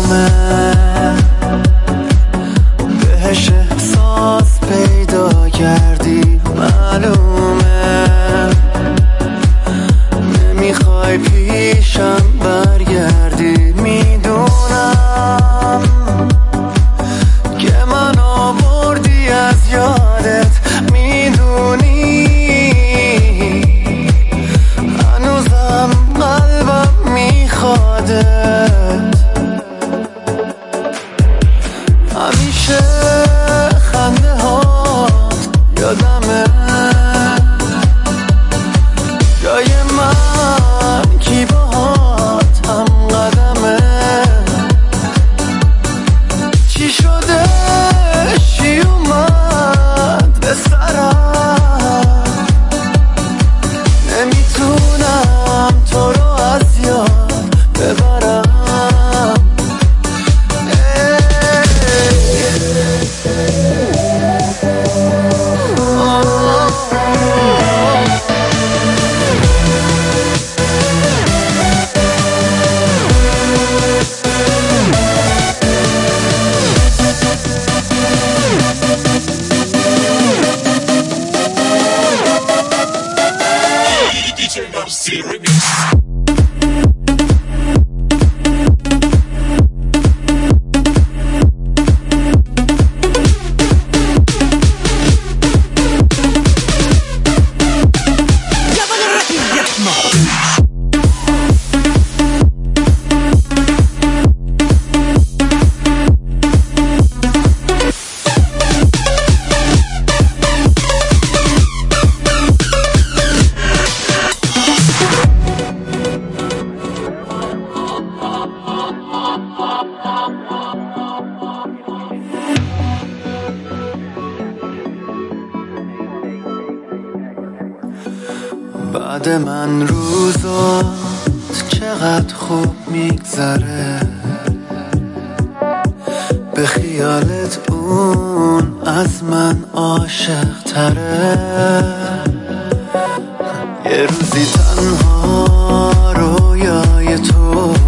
معلومه بهش احساس پیدا کردی، معلومه نمیخوای پیشم برگردی. میدونم که من آوردی از یادت، میدونی هنوزم قلبم میخوادت. همیشه خنده هات یادمه، جای من کی باهات هم قدمه. چی شده چی اومد به سرم، نمیتونم تو رو از یاد ببرم. بعد من روزات چقدر خوب میگذره، به خیالت اون از من عاشق تره. یه روزی تنها رویای تو